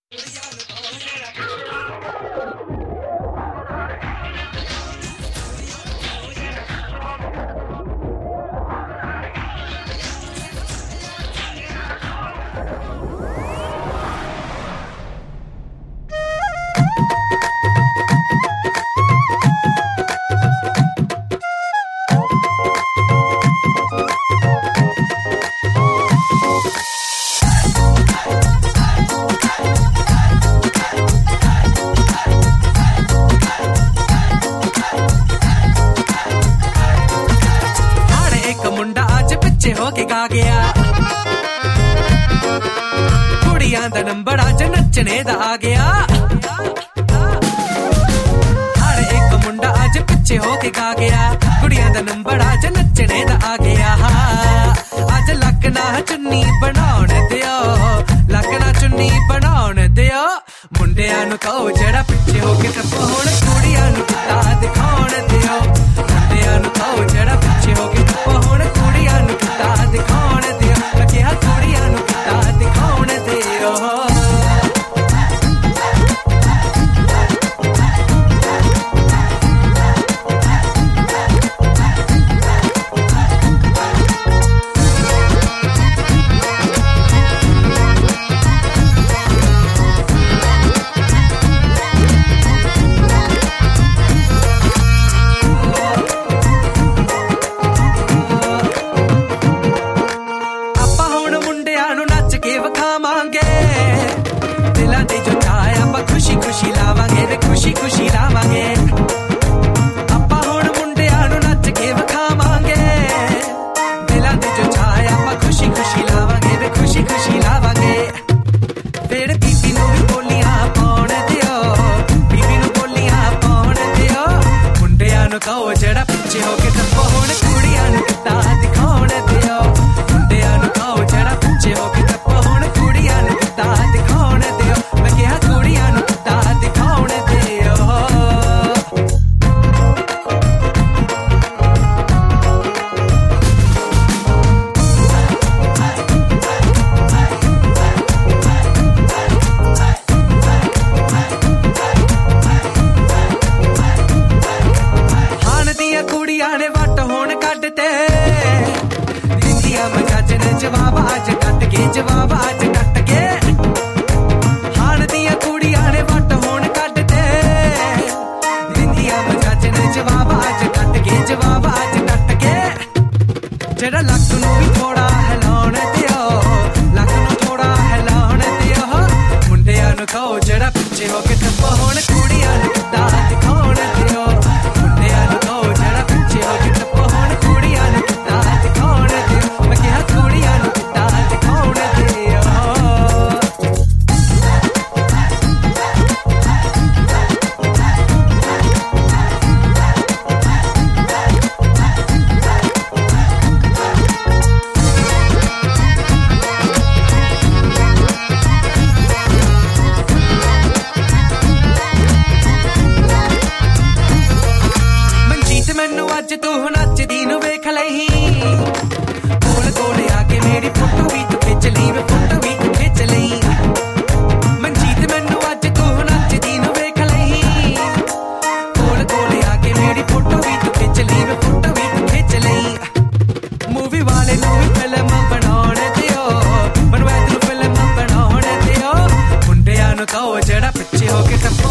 होके गा गया कुड़ियां दा नंबर अज नचने दा आ गया हर एक मुंडा अज पिछे होके गा गया कुड़ियां दा नंबर अज नचने दा आ गया अज लगना चुन्नी बनाउण दियो लगना चुन्नी बनाउण दियो मुंडियां नू कहो जेड़ा पिछे होके टप्पो हुण कुड़ियां नू किता दिखाउण दियो मुंडियां नू कहो जेड़ा पिछे होके टप्पो हुण कुड़ियां नू किता दिखाउण दियो मैं कहा कुड़ियां नू किता दिखाउण दियो जवाब आज कट के जवाब आज कट के हाण दिया कुड़ियां ने वट होण कट ते दिंदिया मजाज ने जवाब आज कट के जवाब आज कट के जेड़ा लक नू भी थोड़ा हिलाउण दियो लक नू थोड़ा हिलाउण दियो मुंडियां नू कहो जेड़ा पिछे हो के टप्पो हुण कुड़ियां नू किता दिखाउण दियो मुंडियां नू कहो जेड़ा पिछे हो के टप्पो हुण कुड़ियां नू किता दिखाउण दियो मैं कहा कुड़ियां नू किता दिखाउण दियो मनजीत मैनू अज तू नचदी नू वेख लही कोल कोल आके मेरी फोटो भी तू खिच ली वे फोटो भी तू खिच ली मनजीत मैनू अज तू नचदी नू वेख लही कोल कोल आके मेरी फोटो भी तू खिच ली वे फोटो भी तू खिच ली मूवी वाले नू भी फिल्म बनाउण दियो बनवाए तू फिल्म बनाउण दियो मुंडियां नू कहो जेड़ा पिछे हो के टप्पो